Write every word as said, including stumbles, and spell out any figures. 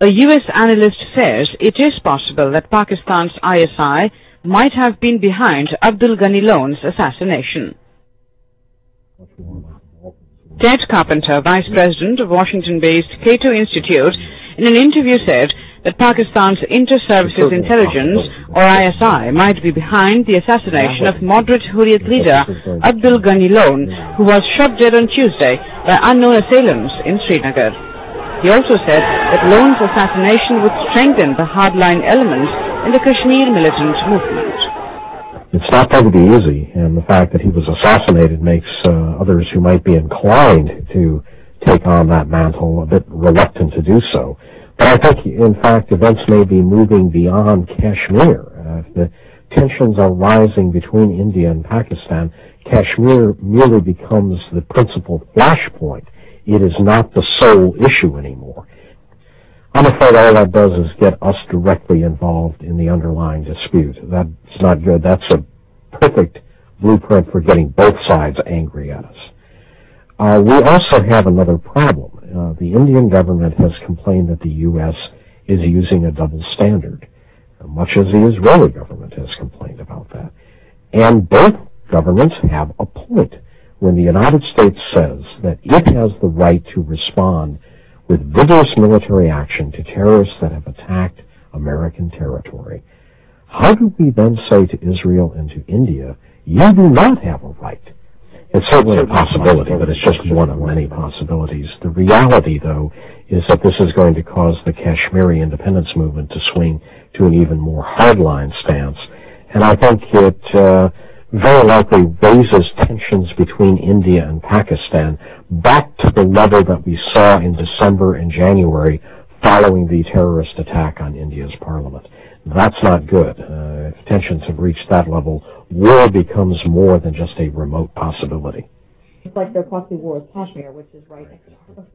A U S analyst says it is possible that Pakistan's I S I might have been behind Abdul Ghani Lone's assassination. Ted Carpenter, Vice President of Washington-based Cato Institute, in an interview said that Pakistan's Inter-Services Intelligence, or I S I, might be behind the assassination of moderate Hurriyat leader Abdul Ghani Lone, who was shot dead on Tuesday by unknown assailants in Srinagar. He also said that Lone's assassination would strengthen the hardline elements in the Kashmir militant movement. It's not going to be easy, and the fact that he was assassinated makes uh, others who might be inclined to take on that mantle a bit reluctant to do so. But I think, in fact, events may be moving beyond Kashmir. Uh, if the tensions are rising between India and Pakistan, Kashmir merely becomes the principal flashpoint. It is not the sole issue anymore. I'm afraid all that does is get us directly involved in the underlying dispute. That's not good. That's a perfect blueprint for getting both sides angry at us. Uh, we also have another problem. Uh, the Indian government has complained that the U S is using a double standard, much as the Israeli government has complained about that. And both governments have a point. When the United States says that it has the right to respond with vigorous military action to terrorists that have attacked American territory, how do we then say to Israel and to India, you do not have a right? It's certainly a possibility, but it's just one of many possibilities. The reality, though, is that this is going to cause the Kashmiri independence movement to swing to an even more hardline stance. And I think it uh, very likely raises tensions between India and Pakistan back to the level that we saw in December and January following the terrorist attack on India's parliament. That's not good. Uh, if tensions have reached that level, war becomes more than just a remote possibility. It's like their proxy war with Kashmir, which is right next to